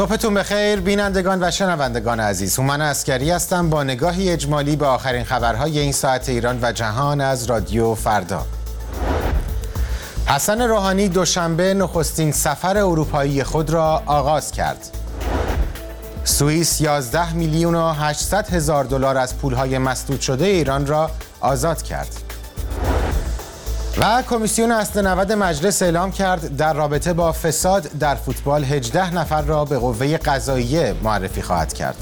صبحتون بخیر بینندگان و شنوندگان عزیز. هومن عسکری هستم با نگاهی اجمالی به آخرین خبرهای این ساعت ایران و جهان از رادیو فردا. حسن روحانی دوشنبه نخستین سفر اروپایی خود را آغاز کرد. سوئیس 11 میلیون و 800 هزار دلار از پولهای مسدود شده ایران را آزاد کرد. و کمیسیون اصل 90 مجلس اعلام کرد در رابطه با فساد در فوتبال 18 نفر را به قوه قضاییه معرفی خواهد کرد.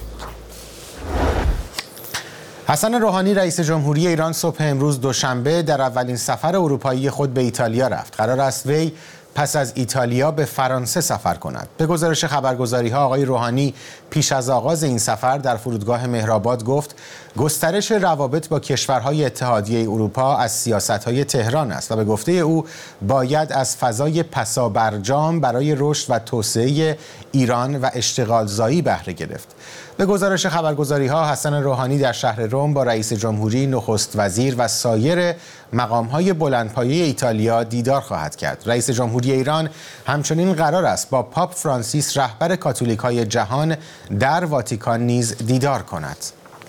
حسن روحانی رئیس جمهوری ایران صبح امروز دوشنبه در اولین سفر اروپایی خود به ایتالیا رفت. قرار است وی پس از ایتالیا به فرانسه سفر کند. به گزارش خبرگزاری‌ها آقای روحانی پیش از آغاز این سفر در فرودگاه مهرآباد گفت گسترش روابط با کشورهای اتحادیه اروپا از سیاست‌های تهران است و به گفته او باید از فضای پسابرجام برای رشد و توسعه ایران و اشتغالزایی بهره گرفت. به گزارش خبرگزاری‌ها حسن روحانی در شهر رم با رئیس جمهوری، نخست وزیر و سایر مقام‌های بلندپایه ایتالیا دیدار خواهد کرد. رئیس جمهوری ایران همچنین قرار است با پاپ فرانسیس رهبر کاتولیک‌های جهان در واتیکان نیز دیدار کند.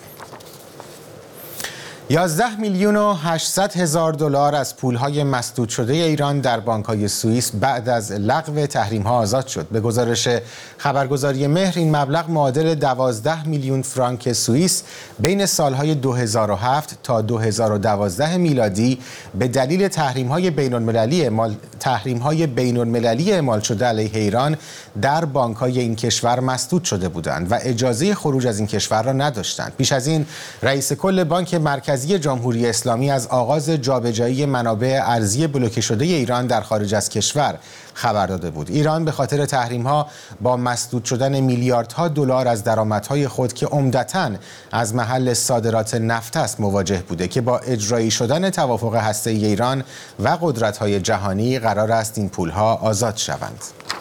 11 میلیون و 800 هزار دلار از پولهای مسدود شده ایران در بانک‌های سوئیس بعد از لغو تحریم‌ها آزاد شد. به گزارش خبرگزاری مهر این مبلغ معادل 12 میلیون فرانک سوئیس بین سالهای 2007 تا 2012 میلادی به دلیل تحریم‌های بین‌المللی اعمال شده علیه ایران در بانک‌های این کشور مسدود شده بودند و اجازه خروج از این کشور را نداشتند. پیش از این رئیس کل بانک مرکزی جمهوری اسلامی از آغاز جابجایی منابع ارزی بلوکه شده ایران در خارج از کشور خبر داده بود. ایران به خاطر تحریم‌ها با مسدود شدن میلیاردها دلار از درآمدهای خود که عمدتاً از محل صادرات نفت است مواجه بوده که با اجرایی شدن توافق هسته‌ای ایران و قدرت‌های جهانی قرار است این پولها آزاد شوند.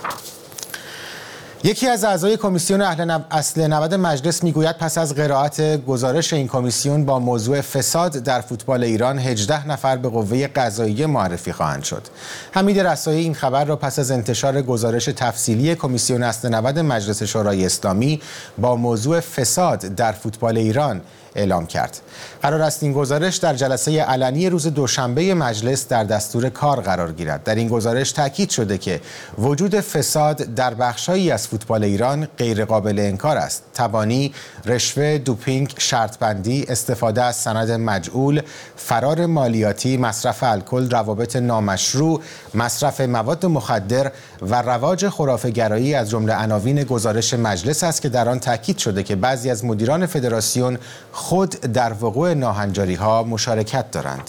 یکی از اعضای کمیسیون اصل 90 مجلس میگوید پس از قرائت گزارش این کمیسیون با موضوع فساد در فوتبال ایران 18 نفر به قوه قضاییه معرفی خواهند شد. حمید رسایی این خبر را پس از انتشار گزارش تفصیلی کمیسیون اصل 90 مجلس شورای اسلامی با موضوع فساد در فوتبال ایران اعلام کرد. قرار است این گزارش در جلسه علنی روز دوشنبه مجلس در دستور کار قرار گیرد. در این گزارش تاکید شده که وجود فساد در بخش‌هایی از فوتبال ایران غیر قابل انکار است. تبانی، رشوه، دوپینگ، شرطبندی، استفاده از سند مجعول، فرار مالیاتی، مصرف الکل، روابط نامشروع، مصرف مواد مخدر و رواج خرافه‌گرایی از جمله عناوین گزارش مجلس است که در آن تاکید شده که بعضی از مدیران فدراسیون خود در وقوع ناهنجاری‌ها مشارکت دارند.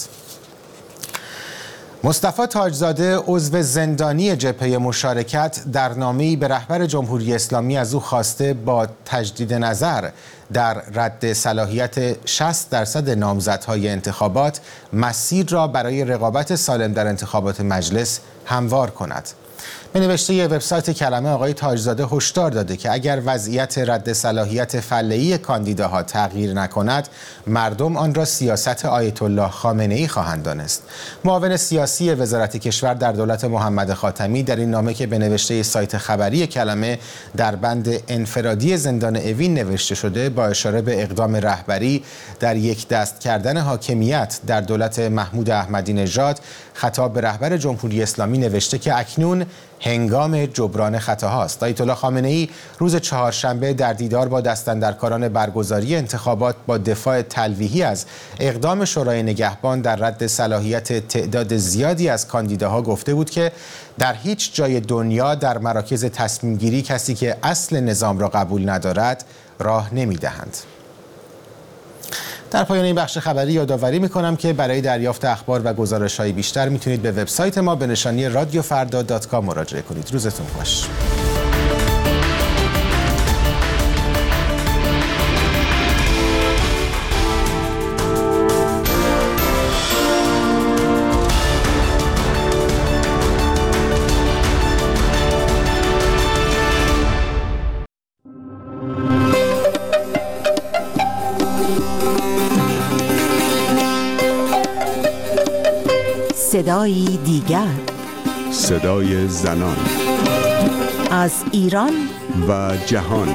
مصطفی تاجزاده عضو زندانی جبهه مشارکت در نامه‌ای به رهبر جمهوری اسلامی از او خواسته با تجدید نظر در رد صلاحیت 60% نامزدهای انتخابات مسیر را برای رقابت سالم در انتخابات مجلس هموار کند. به نوشته وبسایت کلمه آقای تاجزاده هشدار داده که اگر وضعیت رد صلاحیت فعلی کاندیداها تغییر نکند مردم آن را سیاست آیت الله خامنه‌ای خواهند دانست. معاون سیاسی وزارت کشور در دولت محمد خاتمی در این نامه که به نوشته سایت خبری کلمه در بند انفرادی زندان اوین نوشته شده با اشاره به اقدام رهبری در یک دست کردن حاکمیت در دولت محمود احمدی نژاد خطاب به رهبر جمهوری اسلامی نوشته که اکنون هنگام جبران خطاهاست. آیت الله خامنه‌ای روز چهارشنبه در دیدار با دستاندرکاران برگزاری انتخابات با دفاع تلویحی از اقدام شورای نگهبان در رد صلاحیت تعداد زیادی از کاندیداها گفته بود که در هیچ جای دنیا در مراکز تصمیم‌گیری کسی که اصل نظام را قبول ندارد راه نمی‌دهند. در پایان این بخش خبری یادآوری می‌کنم که برای دریافت اخبار و گزارش‌های بیشتر میتونید به وبسایت ما به نشانی radiofarda.com مراجعه کنید. روزتون خوش. صدایی دیگر، صدای زنان از ایران و جهان.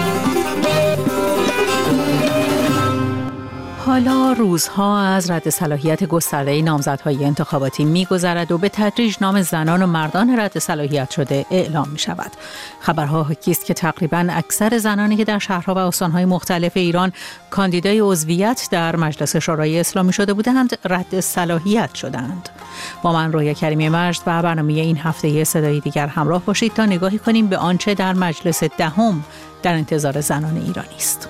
حالا روزها از رد صلاحیت گسترده نامزدهای انتخاباتی می‌گذرد و به تدریج نام زنان و مردان رد صلاحیت شده اعلام می‌شود. خبرها حاکی است که تقریباً اکثر زنانی که در شهرها و استان‌های مختلف ایران کاندیدای عضویت در مجلس شورای اسلامی شده بودند، رد صلاحیت شدند. با من رویا کریمی مجد و برنامه این هفته صدای دیگر همراه باشید تا نگاهی کنیم به آنچه در مجلس دهم در انتظار زنان ایرانی است.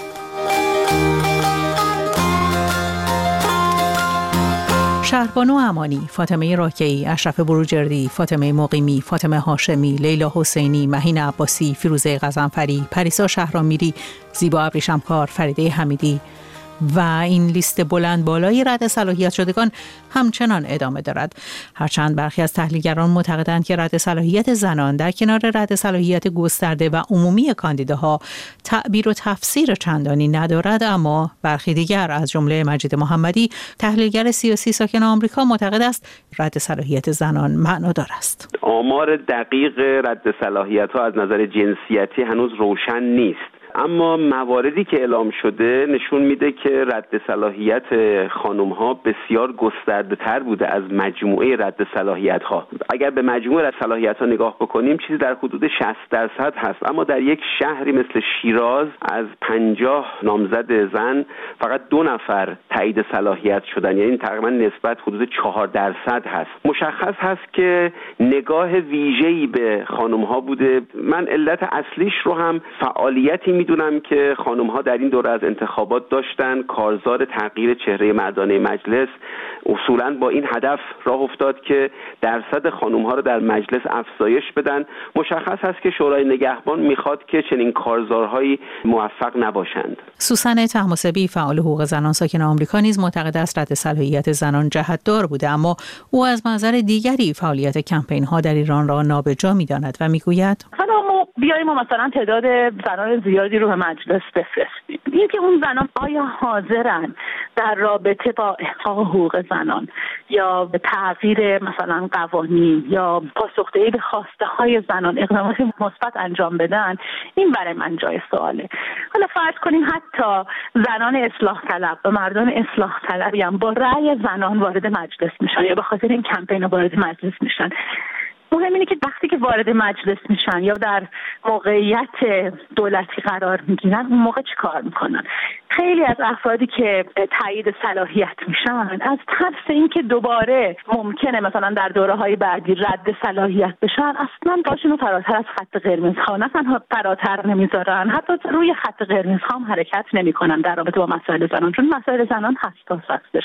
شهربانو امانی، فاطمه راکعی، اشرف بروجردی، فاطمه مقیمی، فاطمه هاشمی، لیلا حسینی، مهین عباسی، فیروزه غضنفری، پریسا شهرامیری، زیبا ابریشمکار، فریده حمیدی و این لیست بلند بالای رد صلاحیت شدگان همچنان ادامه دارد. هرچند برخی از تحلیلگران معتقدند که رد صلاحیت زنان در کنار رد صلاحیت گسترده و عمومی کاندیداها تعبیر و تفسیر چندانی ندارد، اما برخی دیگر از جمله مجید محمدی، تحلیلگر سیاسی ساکن آمریکا، معتقد است رد صلاحیت زنان معنادار است. آمار دقیق رد صلاحیت‌ها از نظر جنسیتی هنوز روشن نیست، اما مواردی که اعلام شده نشون میده که رد صلاحیت خانم‌ها بسیار گسترده‌تر بوده از مجموعه رد صلاحیت‌ها. اگر به مجموعه رد صلاحیت‌ها نگاه بکنیم چیزی در حدود 60% هست، اما در یک شهری مثل شیراز از 50 نامزد زن فقط 2 نفر تایید صلاحیت شدن، یعنی تقریبا نسبت حدود 4% هست. مشخص هست که نگاه ویژه‌ای به خانم‌ها بوده. من علت اصلیش رو هم فعالیتی میدونم که خانم‌ها در این دوره از انتخابات داشتن. کارزار تغییر چهره مردانه مجلس اصولاً با این هدف راه افتاد که درصد خانم‌ها رو در مجلس افزایش بدن. مشخص هست که شورای نگهبان میخواد که چنین کارزارهایی موفق نباشند. سوسن طهماسبی، فعال حقوق زنان ساکن آمریکا، نیز معتقد است رد صلاحیت زنان جهت‌دار بوده، اما او از منظر دیگری فعالیت کمپین‌ها در ایران را نابجا می‌داند و می‌گوید بیاییم ما مثلا تعداد زنان زیادی رو به مجلس بفرستیم. اینکه اون زنان آیا حاضرن در رابطه با احقاق حقوق زنان یا به تغییر مثلا قوانین یا پاسخدهی به خواسته های زنان اقدامات مثبت انجام بدن، این برای من جای سواله. حالا فرض کنیم حتی زنان اصلاح طلب و مردان اصلاح طلبی هم با رأی زنان وارد مجلس میشن یا به خاطر این کمپین وارد مجلس میشن. مهم اینه که وقتی که وارد مجلس میشن یا در موقعیت دولتی قرار میگیرن، اون موقع چی کار میکنن؟ خیلی از افرادی که تایید صلاحیت میشن از ترس اینکه دوباره ممکنه مثلا در دوره‌های بعدی رد صلاحیت بشن، اصلا پاشونو فراتر از خط قرمز ها، نه تنها فراتر نمیذارن، حتی روی خط قرمز ها هم حرکت نمیکنن در رابطه با مسائل زنان، چون مسائل زنان حساس هستش.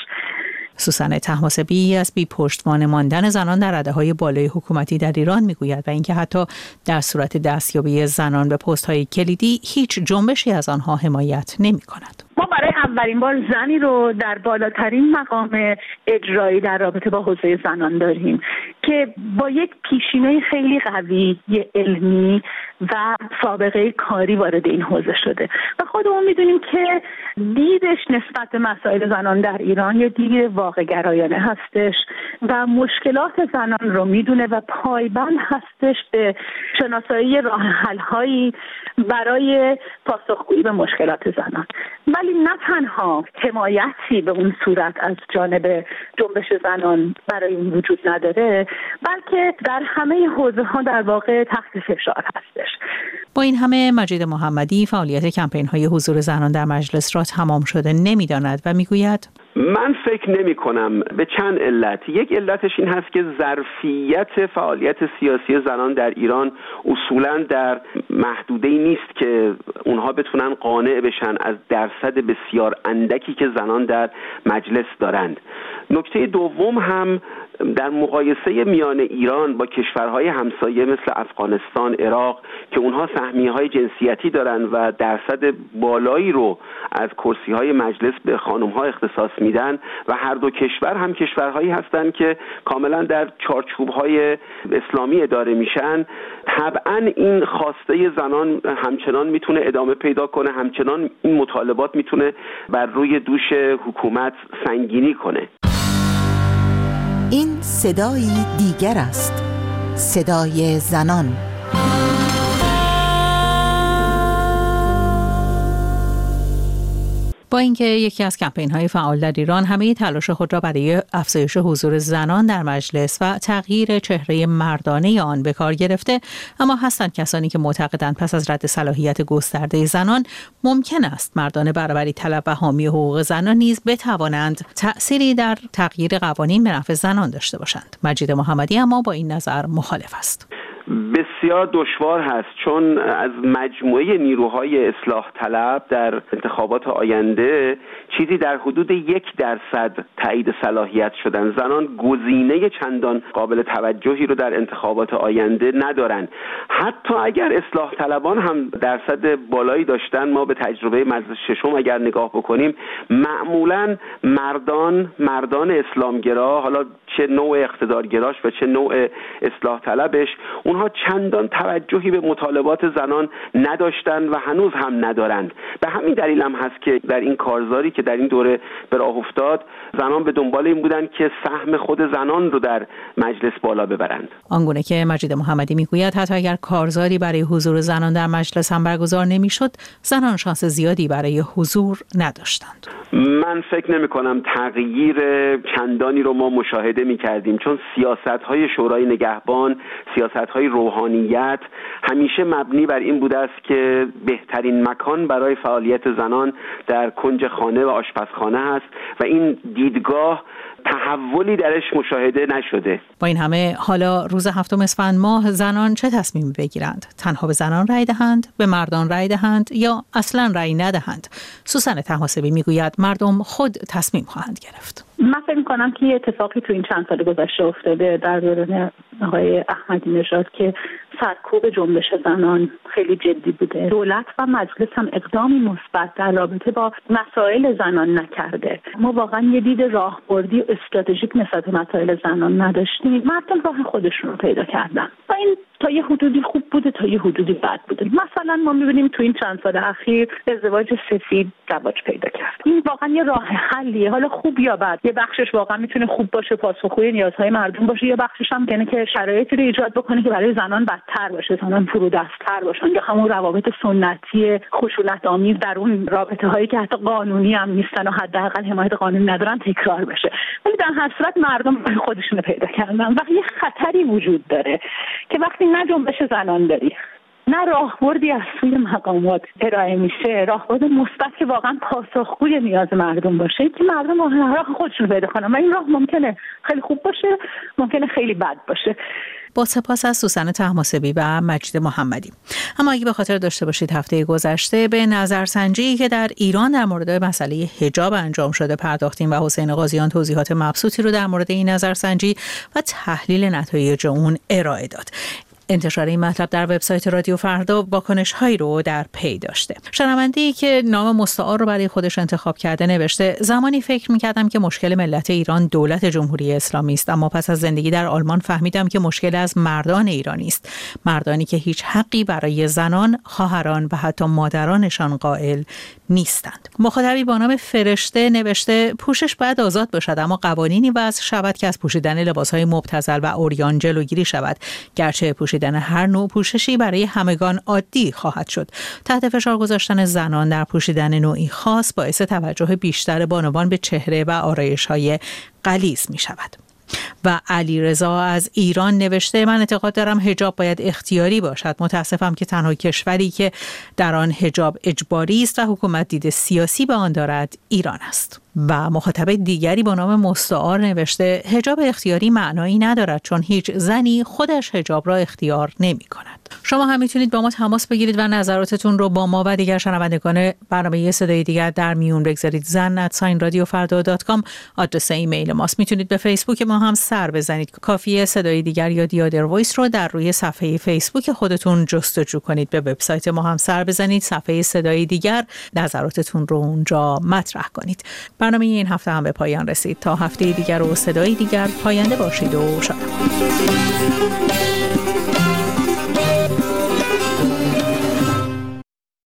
سوسن طهماسبی از بی پشتوانه ماندن زنان در رده‌های بالای حکومتی در ایران میگوید و اینکه حتی در صورت دستیابی زنان به پست‌های کلیدی هیچ جنبشی از آنها حمایت نمی‌کند. ما برای اولین بار زنی رو در بالاترین مقام اجرایی در رابطه با حوزه زنان داریم که با یک پیشینه خیلی قوی علمی و سابقه کاری وارد این حوزه شده و خودمون میدونیم که دیدش نسبت به مسائل زنان در ایران یه دید واقع گرایانه هستش و مشکلات زنان رو میدونه و پایبند هستش به شناسایی راه حل‌هایی برای پاسخگویی به مشکلات زنان. ولی نه تنها حمایتی به اون صورت از جانب جنبش زنان برای این وجود نداره، بلکه در همه حوزه‌ها در واقع تحت فشار هستش. با این همه مجید محمدی فعالیت کمپین‌های حضور زنان در مجلس را تمام شده نمی‌داند و می‌گوید من فکر نمی کنم، به چند علت. یک علتش این هست که ظرفیت فعالیت سیاسی زنان در ایران اصولاً در محدوده‌ای نیست که اونها بتونن قانع بشن از درصد بسیار اندکی که زنان در مجلس دارند. نکته دوم هم در مقایسه میان ایران با کشورهای همسایه مثل افغانستان، عراق که اونها سهمیه‌های جنسیتی دارن و درصد بالایی رو از کرسی‌های مجلس به خانم‌ها اختصاص میدن و هر دو کشور هم کشورهایی هستن که کاملا در چارچوب‌های اسلامی اداره میشن، طبعا این خواسته زنان همچنان میتونه ادامه پیدا کنه، همچنان این مطالبات میتونه بر روی دوش حکومت سنگینی کنه. این صدایی دیگر است، صدای زنان. با اینکه یکی از کمپین‌های فعال در ایران همه تلاش خود را برای افزایش حضور زنان در مجلس و تغییر چهره مردانه آن به کار گرفته، اما هستند کسانی که معتقدند پس از رد صلاحیت گسترده زنان ممکن است مردان برابری طلب و حامی حقوق زنان نیز بتوانند تأثیری در تغییر قوانین به نفع زنان داشته باشند. مجید محمدی اما با این نظر مخالف است. بسیار دشوار هست، چون از مجموعه نیروهای اصلاح طلب در انتخابات آینده چیزی در حدود 1% تایید صلاحیت شدن. زنان گزینه چندان قابل توجهی رو در انتخابات آینده ندارن. حتی اگر اصلاح طلبان هم درصد بالایی داشتن، ما به تجربه مجلس ششم اگر نگاه بکنیم، معمولا مردان اسلامگرا، حالا چه نوع اقتدارگراش و چه نوع اصلاح طلبش، اونها چندان توجهی به مطالبات زنان نداشتن و هنوز هم ندارند. به همین دلیل هم هست که در این کارزاری که در این دوره به راه افتاد، زنان به دنبال این بودند که سهم خود زنان رو در مجلس بالا ببرند. آنگونه که مجید محمدی میگوید حتی اگر کارزاری برای حضور زنان در مجلس هم برگزار نمیشد، زنان شانس زیادی برای حضور نداشتند. من فکر نمی کنم تغییر چندانی رو ما مشاهده می کردیم، چون سیاست‌های شورای نگهبان، سیاست‌های روحانیت همیشه مبنی بر این بوده است که بهترین مکان برای فعالیت زنان در کنج خانه و آشپزخانه است و این دیدگاه تحولی درش مشاهده نشده. با این همه حالا روز 7 اسفند ماه زنان چه تصمیمی بگیرند؟ تنها به زنان رأی دهند، به مردان رأی دهند یا اصلا رأی ندهند؟ سوسن طهماسبی میگوید مردم خود تصمیم خواهند گرفت. من فکر می‌کنم که یه اتفاقی تو این چند سال گذشته افتاده در دوران آقای احمدی نژاد که سرکوب جنبش زنان خیلی جدی بوده. دولت و مجلس هم اقدامی مثبت در رابطه با مسائل زنان نکرده. ما واقعا یه دید راهبردی استراتژیک نسبت به مسائل زنان نداشتیم. مردم راه خودشون رو پیدا کردن و این تا یه حدودی خوب بوده، تا یه حدودی بد بوده. مثلا ما می‌بینیم تو این چند سال اخیر ازدواج سفید رواج پیدا کرد. این واقعا یه راه حلیه، حالا خوب یا بد. یه بخشش واقعا میتونه خوب باشه، پاسخگوی نیازهای مردم باشه، یه بخشش هم یعنی که شرایطی رو ایجاد بکنه که برای زنان بدتر باشه، زنان فرودست‌تر باشن یا همون روابط سنتی خشونت‌آمیز در اون رابطه‌هایی که حتی قانونی هم نیستن و حداقل حمایت قانونی ندارن تکرار بشه. ولی در هر صورت مردم خودشون رو پیدا کردن و یه خطری وجود داره که وقتی نه جنبش زنان داری، نه راهبردی از سوی مقامات ارائه میشه، راهبرد مثبت که واقعا پاسخگوی نیاز مردم باشه، که مردم راه خودشون پیدا کنن و این راه ممکنه خیلی خوب باشه، ممکنه خیلی بد باشه. با سپاس از سوسن طهماسبی و مجید محمدی. اما اگه به خاطر داشته باشید هفته گذشته به نظرسنجی که در ایران در مورد مسئله حجاب انجام شده پرداختیم و حسین قاضیان توضیحات مبسوطی رو در مورد این نظرسنجی و تحلیل نتایج اون ارائه داد. انتشار این مطلب در وبسایت رادیو فردا واکنش‌هایی رو در پی داشته. شنونده‌ای که نام مستعار رو برای خودش انتخاب کرده نوشته: زمانی فکر می‌کردم که مشکل ملت ایران دولت جمهوری اسلامی است، اما پس از زندگی در آلمان فهمیدم که مشکل از مردان ایرانی است، مردانی که هیچ حقی برای زنان، خواهران و حتی مادرانشان قائل نیستند. مخاطبی با نام فرشته نوشته: پوشش باید آزاد باشد، اما قوانینی وضع شود که از پوشیدن لباس‌های مبتذل و عریان جلوگیری شود، گرچه پوشیدن هر نوع پوششی برای همگان عادی خواهد شد. تحت فشار گذاشتن زنان در پوشیدن نوعی خاص باعث توجه بیشتر بانوان به چهره و آرایش‌های غلیظ می شود. و علیرضا از ایران نوشته: من اعتقاد دارم حجاب باید اختیاری باشد. متاسفم که تنها کشوری که در آن حجاب اجباری است و حکومت دید سیاسی به آن دارد ایران است. و مخاطب دیگری با نام مستعار نوشته: حجاب اختیاری معنایی ندارد، چون هیچ زنی خودش حجاب را اختیار نمی کند. شما هم میتونید با ما تماس بگیرید و نظراتتون رو با ما و دیگر شنوندگان برنامه صدای دیگر در میون بگذارید. zan@radiofarda.com آدرس ایمیل ماست. میتونید به فیسبوک ما هم سر بزنید. کافیه صدای دیگر یا دیادر وایس رو در روی صفحه فیسبوک خودتون جستجو کنید. به وبسایت ما هم سر بزنید، صفحه صدای دیگر، نظراتتون رو اونجا مطرح کنید. برنامه این هفته هم به پایان رسید. تا هفته دیگر و صدای دیگر، پاینده باشید و شاد.